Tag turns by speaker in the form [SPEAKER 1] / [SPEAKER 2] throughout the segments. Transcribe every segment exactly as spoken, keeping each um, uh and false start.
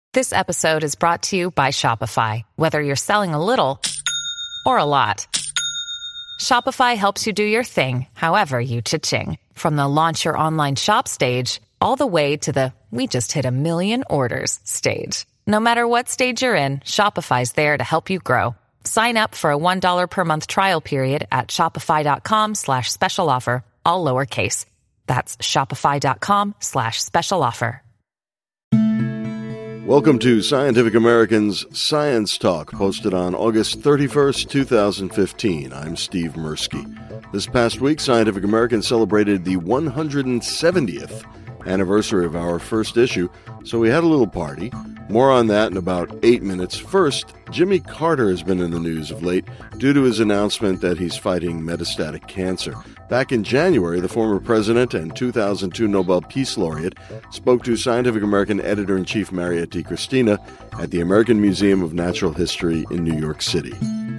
[SPEAKER 1] This episode is brought to you by Shopify. Whether you're selling a little or a lot, Shopify helps you do your thing, however you cha-ching. From the launch your online shop stage, all the way to the we just hit a million orders stage. No matter what stage you're in, Shopify's there to help you grow. Sign up for a one dollar per month trial period at shopify.com slash special offer, all lowercase. That's shopify.com slash special offer.
[SPEAKER 2] Welcome to Scientific American's Science Talk, posted on August thirty-first, twenty fifteen. I'm Steve Mirsky. This past week, Scientific American celebrated the one hundred seventieth anniversary of our first issue, so we had a little party. More on that in about eight minutes. First, Jimmy Carter has been in the news of late due to his announcement that he's fighting metastatic cancer. Back in January, the former president and two thousand two Nobel Peace Laureate spoke to Scientific American editor-in-chief Mariette DiChristina at the American Museum of Natural History in New York City.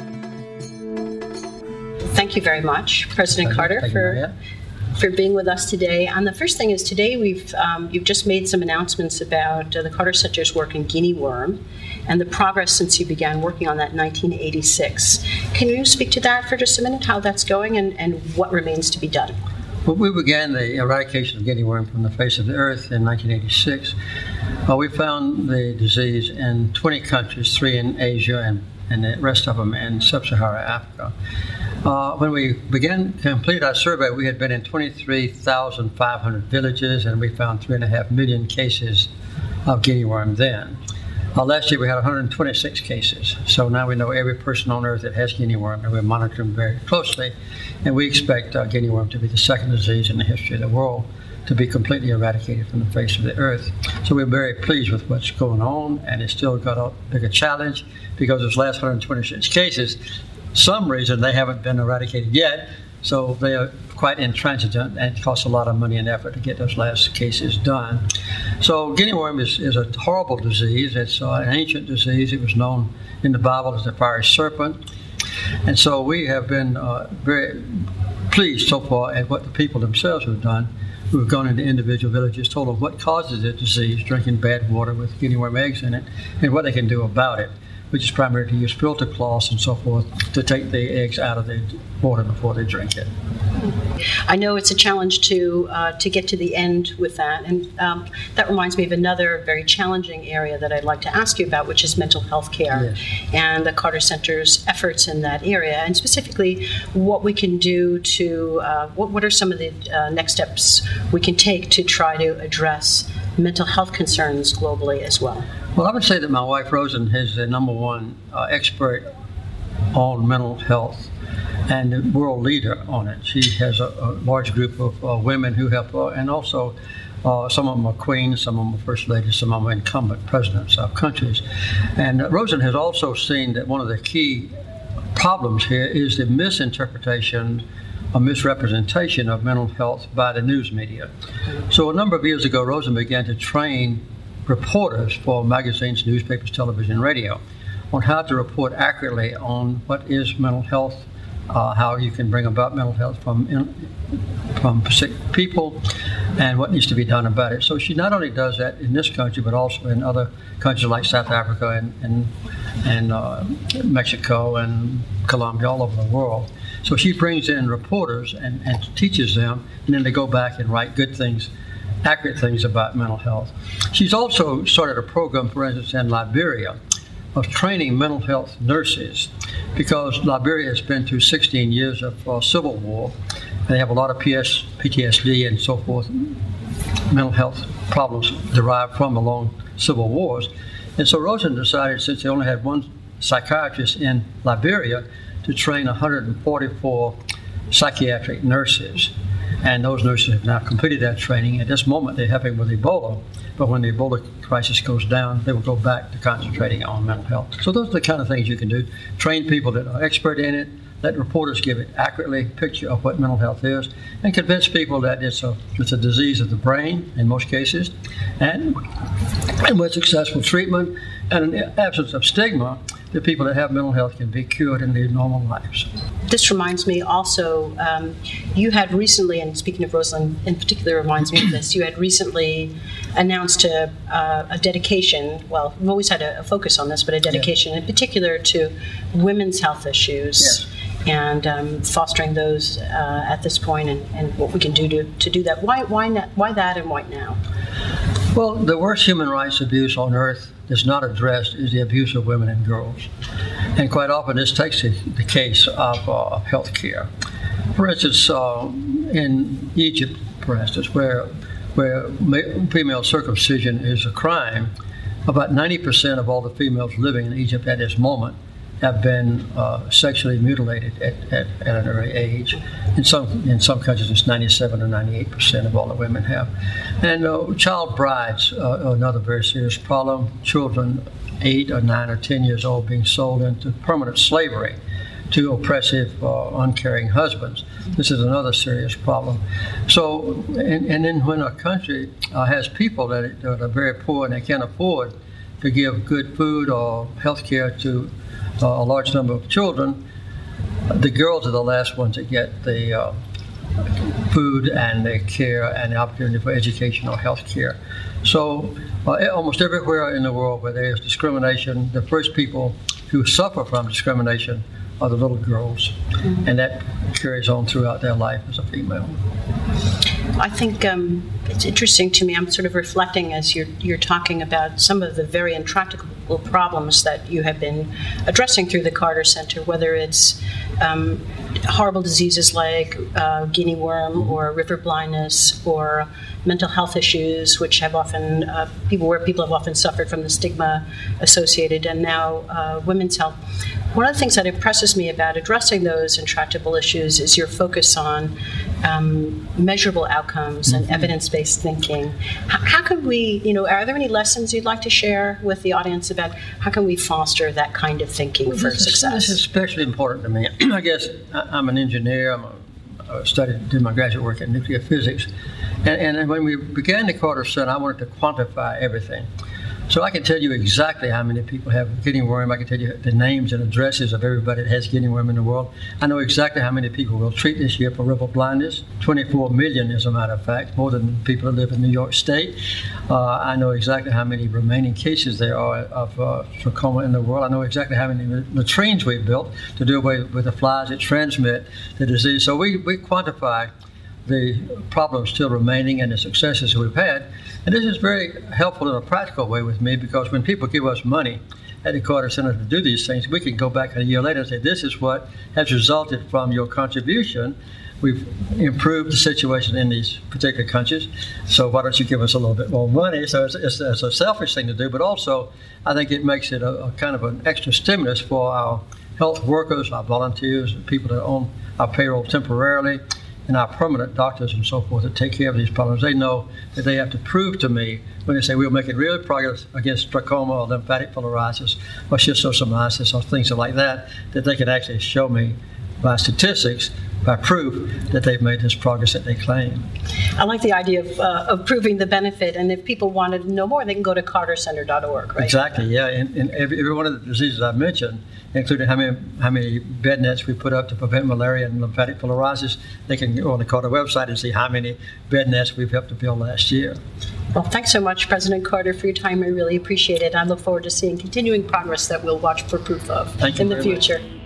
[SPEAKER 3] Thank you very much, President Carter, for for being with us today. And the first thing is today we've um, you've just made some announcements about uh, the Carter Center's work in guinea worm and the progress since you began working on that in nineteen eighty-six. Can you speak to that for just a minute, how that's going and, and what remains to be done?
[SPEAKER 4] Well, we began the eradication of guinea worm from the face of the earth in nineteen eighty-six. Well, we found the disease in twenty countries, three in Asia and, and the rest of them in sub-Saharan Africa. Uh, when we began complete our survey, we had been in twenty-three thousand five hundred villages, and we found three and a half million cases of guinea worm then. Uh, last year we had one hundred twenty-six cases, so now we know every person on earth that has guinea worm, and we're monitoring very closely, and we expect uh, guinea worm to be the second disease in the history of the world to be completely eradicated from the face of the earth. So we're very pleased with what's going on, and it's still got a bigger challenge because those last one hundred twenty-six cases, some reason they haven't been eradicated yet, so they are quite intransigent and it costs a lot of money and effort to get those last cases done. So guinea worm is, is a horrible disease. It's uh, an ancient disease. It was known in the Bible as the fiery serpent. And so we have been uh, very pleased so far at what the people themselves have done. We've gone into individual villages, told them what causes the disease, drinking bad water with guinea worm eggs in it, and what they can do about it, which is primarily to use filter cloths and so forth to take the eggs out of the water before they drink it.
[SPEAKER 3] I know it's a challenge to uh, to get to the end with that, and um, that reminds me of another very challenging area that I'd like to ask you about, which is mental health care, yes, and the Carter Center's efforts in that area, and specifically what we can do to, uh, what, what are some of the uh, next steps we can take to try to address mental health concerns globally as well?
[SPEAKER 4] Well, I would say that my wife, Rosen, is the number one uh, expert on mental health and the world leader on it. She has a, a large group of uh, women who help her, and also uh, some of them are queens, some of them are first ladies, some of them are incumbent presidents of countries. And uh, Rosen has also seen that one of the key problems here is the misinterpretation a misrepresentation of mental health by the news media. So a number of years ago, Rosen began to train reporters for magazines, newspapers, television, radio on how to report accurately on what is mental health, uh, how you can bring about mental health from in, from sick people, and what needs to be done about it. So she not only does that in this country, but also in other countries like South Africa and, and, and uh, Mexico and Colombia, all over the world. So she brings in reporters and, and teaches them, and then they go back and write good things, accurate things about mental health. She's also started a program, for instance, in Liberia of training mental health nurses, because Liberia has been through sixteen years of uh, civil war. They have a lot of P S, P T S D and so forth, mental health problems derived from the long civil wars. And so Rosen decided, since they only had one psychiatrist in Liberia, to train one hundred forty-four psychiatric nurses. And those nurses have now completed that training. At this moment, they're helping with Ebola. But when the Ebola crisis goes down, they will go back to concentrating on mental health. So those are the kind of things you can do. Train people that are expert in it, let reporters give it accurately picture of what mental health is, and convince people that it's a, it's a disease of the brain in most cases. And, and with successful treatment and an absence of stigma, the people that have mental health can be cured and lead normal lives.
[SPEAKER 3] This reminds me also, um, you had recently, and speaking of Rosalind in particular reminds me of this, you had recently announced a, uh, a dedication, well, we've always had a, a focus on this, but a dedication yeah. in particular to women's health issues.
[SPEAKER 4] Yes.
[SPEAKER 3] And um, fostering those uh, at this point, and, and what we can do to, to do that. Why why not, why that and why now?
[SPEAKER 4] Well, the worst human rights abuse on earth that's not addressed is the abuse of women and girls. And quite often this takes the, the case of uh, health care. For instance, uh, in Egypt, for instance, where, where female circumcision is a crime, about ninety percent of all the females living in Egypt at this moment have been uh, sexually mutilated at, at, at an early age. In some in some countries, it's ninety-seven or ninety-eight percent of all the women have. And uh, child brides uh, are another very serious problem. Children eight or nine or ten years old being sold into permanent slavery to oppressive, uh, uncaring husbands. This is another serious problem. So, and, and then when a country uh, has people that are very poor and they can't afford to give good food or health care to Uh, a large number of children, the girls are the last ones that get the uh, food and the care and the opportunity for education or health care. So uh, almost everywhere in the world where there is discrimination, the first people who suffer from discrimination are the little girls. Mm-hmm. And that carries on throughout their life as a female.
[SPEAKER 3] I think um, it's interesting to me. I'm sort of reflecting as you're you're talking about some of the very intractable problems that you have been addressing through the Carter Center, whether it's um, horrible diseases like uh, guinea worm or river blindness or mental health issues, which have often uh, people where people have often suffered from the stigma associated, and now uh, women's health. One of the things that impresses me about addressing those intractable issues is your focus on um, measurable outcomes mm-hmm. and evidence-based thinking. How, how could we, you know, are there any lessons you'd like to share with the audience about how can we foster that kind of thinking
[SPEAKER 4] well,
[SPEAKER 3] for
[SPEAKER 4] this
[SPEAKER 3] success?
[SPEAKER 4] Is, this is especially important to me. I guess I'm an engineer. I'm a, I studied, did my graduate work in nuclear physics. And, and when we began the Carter Center, I wanted to quantify everything. So I can tell you exactly how many people have guinea worm. I can tell you the names and addresses of everybody that has guinea worm in the world. I know exactly how many people will treat this year for river blindness. twenty-four million, as a matter of fact, more than people that live in New York State. Uh, I know exactly how many remaining cases there are of uh, trachoma in the world. I know exactly how many latrines we've built to do away with the flies that transmit the disease. So we, we quantify the problems still remaining and the successes we've had. And this is very helpful in a practical way with me, because when people give us money at the Carter Center to do these things, we can go back a year later and say, this is what has resulted from your contribution. We've improved the situation in these particular countries, so why don't you give us a little bit more money? So it's, it's, it's a selfish thing to do, but also I think it makes it a, a kind of an extra stimulus for our health workers, our volunteers, people that own our payroll temporarily, and our permanent doctors and so forth that take care of these problems. They know that they have to prove to me when they say we're making real progress against trachoma or lymphatic filariasis or schistosomiasis or things like that, that they can actually show me by statistics, by proof, that they've made this progress that they claim.
[SPEAKER 3] I like the idea of, uh, of proving the benefit, and if people wanted to know more, they can go to carter center dot org, right?
[SPEAKER 4] Exactly, yeah. And, and every, every one of the diseases I've mentioned, including how many how many bed nets we put up to prevent malaria and lymphatic filariasis, they can go on the Carter website and see how many bed nets we've helped to build last year.
[SPEAKER 3] Well, thanks so much, President Carter, for your time. I really appreciate it. I look forward to seeing continuing progress that we'll watch for proof of
[SPEAKER 4] Thank you
[SPEAKER 3] in the future.
[SPEAKER 4] Much.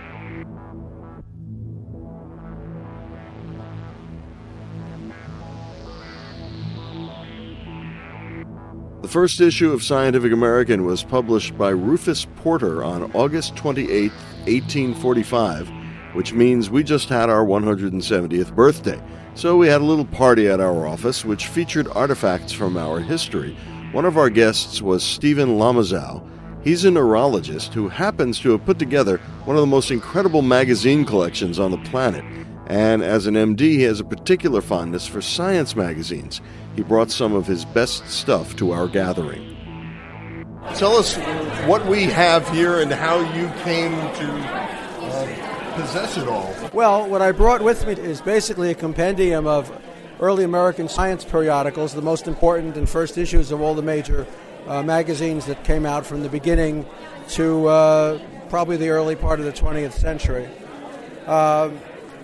[SPEAKER 2] The first issue of Scientific American was published by Rufus Porter on August twenty-eighth, eighteen forty-five, which means we just had our one hundred seventieth birthday. So we had a little party at our office, which featured artifacts from our history. One of our guests was Stephen Lamazau. He's a neurologist who happens to have put together one of the most incredible magazine collections on the planet. And as an M D, he has a particular fondness for science magazines. He brought some of his best stuff to our gathering. Tell us what we have here and how you came to uh, possess it all.
[SPEAKER 5] Well, what I brought with me is basically a compendium of early American science periodicals, the most important and first issues of all the major uh, magazines that came out from the beginning to uh, probably the early part of the twentieth century. Uh,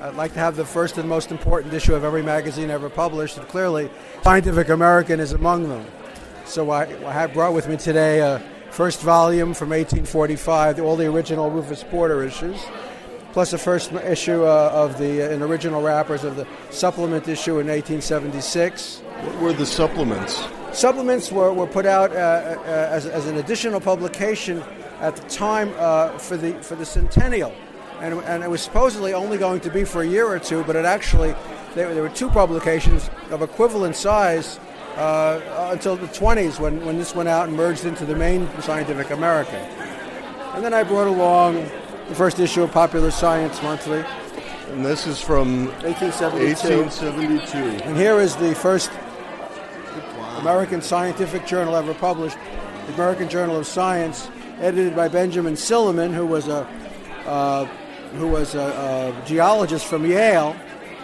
[SPEAKER 5] I'd like to have the first and most important issue of every magazine ever published, and clearly Scientific American is among them. So I, I have brought with me today a first volume from eighteen forty-five, all the original Rufus Porter issues, plus a first issue uh, of the uh, in original wrappers of the supplement issue in eighteen seventy-six.
[SPEAKER 2] What were the supplements?
[SPEAKER 5] Supplements were, were put out uh, uh, as, as an additional publication at the time uh, for the for the centennial, and, and it was supposedly only going to be for a year or two, but it actually there, there were two publications of equivalent size uh, until the twenties when, when this went out and merged into the main Scientific American. And then I brought along the first issue of Popular Science Monthly.
[SPEAKER 2] And this is from
[SPEAKER 5] eighteen seventy-two.
[SPEAKER 2] eighteen seventy-two.
[SPEAKER 5] And here is the first American scientific journal ever published, the American Journal of Science, edited by Benjamin Silliman, who was a uh, who was a, a geologist from Yale.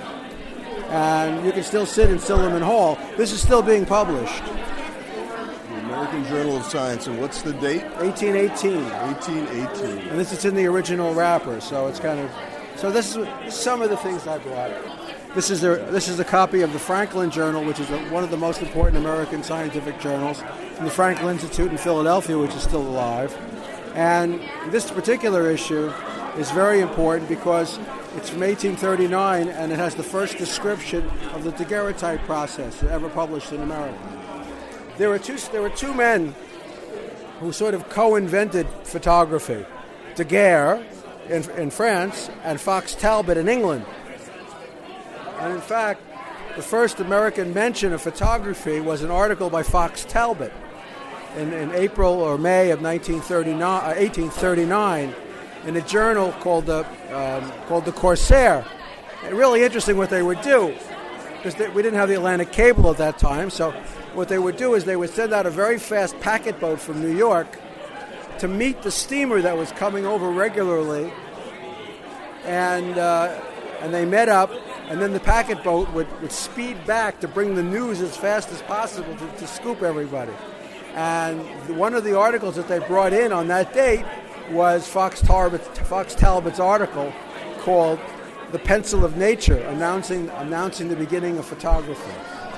[SPEAKER 5] And you can still sit in Silliman Hall. This is still being published.
[SPEAKER 2] The American Journal of Science, and what's the date?
[SPEAKER 5] eighteen eighteen.
[SPEAKER 2] eighteen eighteen.
[SPEAKER 5] And this is in the original wrapper, so it's kind of... So this is some of the things I brought. This is, a, this is a copy of the Franklin Journal, which is a, one of the most important American scientific journals, from the Franklin Institute in Philadelphia, which is still alive. And this particular issue is very important because it's from eighteen thirty-nine, and it has the first description of the daguerreotype process ever published in America. There were two, there were two men who sort of co-invented photography. Daguerre in, in France and Fox Talbot in England. And in fact, the first American mention of photography was an article by Fox Talbot in, in April or May of nineteen thirty-nine, uh, eighteen thirty-nine in a journal called the, um, called the Corsair. And really interesting what they would do, because we didn't have the Atlantic cable at that time, so what they would do is they would send out a very fast packet boat from New York to meet the steamer that was coming over regularly, and uh, and they met up, and then the packet boat would, would speed back to bring the news as fast as possible to, to scoop everybody. And one of the articles that they brought in on that date was Fox Talbot, Fox Talbot's article called "The Pencil of Nature," announcing announcing the beginning of photography.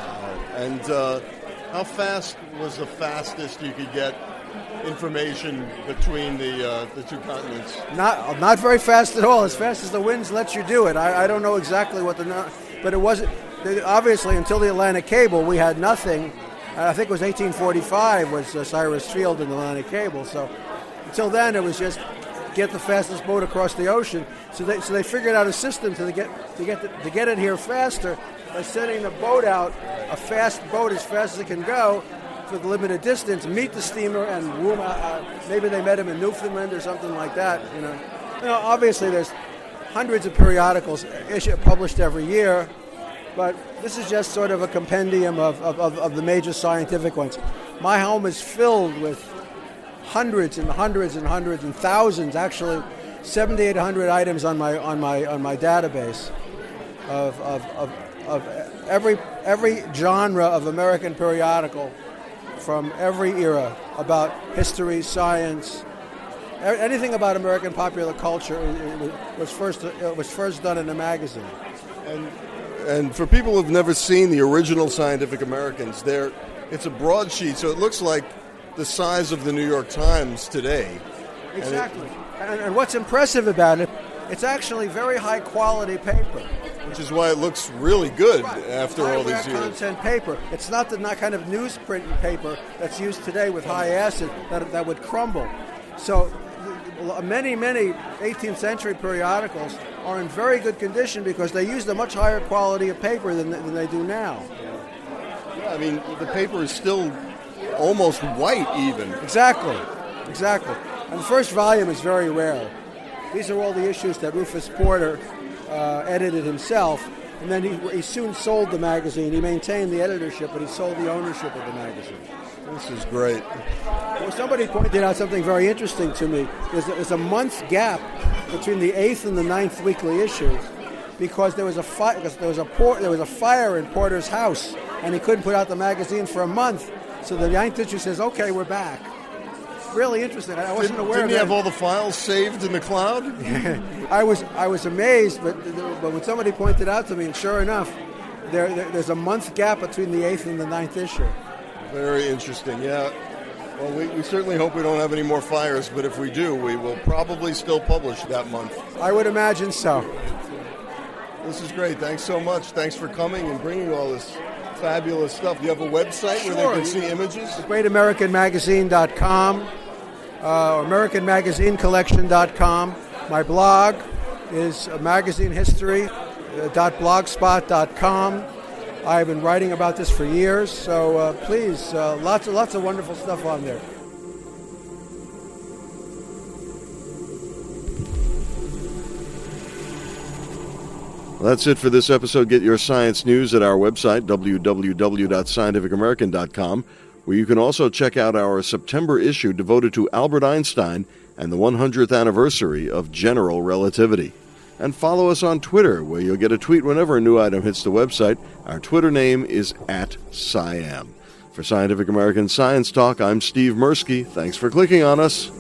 [SPEAKER 2] And uh, how fast was the fastest you could get information between the uh, the two continents?
[SPEAKER 5] Not not very fast at all. As fast as the winds let you do it. I, I don't know exactly what the, but it wasn't. Obviously, until the Atlantic cable, we had nothing. I think it was eighteen forty-five was uh, Cyrus Field and the Atlantic cable. So until then, it was just get the fastest boat across the ocean. So they so they figured out a system to get to get the, to get it here faster by sending the boat out, a fast boat as fast as it can go, for the limited distance, meet the steamer, and room, uh, uh, maybe they met him in Newfoundland or something like that. You know, you know obviously there's hundreds of periodicals issued, published every year, but this is just sort of a compendium of, of, of, of the major scientific ones. My home is filled with hundreds and hundreds and hundreds and thousands, actually seventy-eight hundred items on my on my on my database of of, of, of every every genre of American periodical from every era, about history, science, anything about American popular culture was first was first done in a magazine.
[SPEAKER 2] And and for people who've never seen the original Scientific Americans, there it's a broadsheet, so it looks like the size of the New York Times today.
[SPEAKER 5] Exactly. And, it, and, and what's impressive about it, it's actually very high quality paper.
[SPEAKER 2] Which is why it looks really good
[SPEAKER 5] right.
[SPEAKER 2] after all these years.
[SPEAKER 5] Content paper. It's not the not kind of newsprint paper that's used today with high acid that, that would crumble. So many, many eighteenth century periodicals are in very good condition because they used a much higher quality of paper than, than they do now.
[SPEAKER 2] Yeah, I mean, the paper is still almost white even.
[SPEAKER 5] Exactly, exactly. And the first volume is very rare. These are all the issues that Rufus Porter uh, edited himself, and then he, he soon sold the magazine. He maintained the editorship, but he sold the ownership of the magazine.
[SPEAKER 2] This is great.
[SPEAKER 5] Well, somebody pointed out something very interesting to me. There's a, there's a month gap between the eighth and the ninth weekly issue because there was a fi- because there was a por- there was a fire in Porter's house, and he couldn't put out the magazine for a month. So the ninth issue says, "Okay, we're back." really interesting. I wasn't
[SPEAKER 2] Didn't,
[SPEAKER 5] aware
[SPEAKER 2] didn't
[SPEAKER 5] of
[SPEAKER 2] you
[SPEAKER 5] that.
[SPEAKER 2] have all the files saved in the cloud?
[SPEAKER 5] I was I was amazed, but but when somebody pointed out to me, and sure enough, there, there there's a month gap between the eighth and the ninth issue.
[SPEAKER 2] Very interesting, yeah. Well, we, we certainly hope we don't have any more fires, but if we do, we will probably still publish that month.
[SPEAKER 5] I would imagine so.
[SPEAKER 2] This is great. Thanks so much. Thanks for coming and bringing all this fabulous stuff. You have a website
[SPEAKER 5] Sure.
[SPEAKER 2] where they can see images?
[SPEAKER 5] great american magazine dot com uh, or american magazine collection dot com. My blog is magazine history dot blogspot dot com. I've been writing about this for years, so uh, please, uh, lots of lots of wonderful stuff on there.
[SPEAKER 2] Well, that's it for this episode. Get your science news at our website, w w w dot scientific american dot com, where you can also check out our September issue devoted to Albert Einstein and the one hundredth anniversary of general relativity. And follow us on Twitter, where you'll get a tweet whenever a new item hits the website. Our Twitter name is at SciAm. For Scientific American Science Talk, I'm Steve Mirsky. Thanks for clicking on us.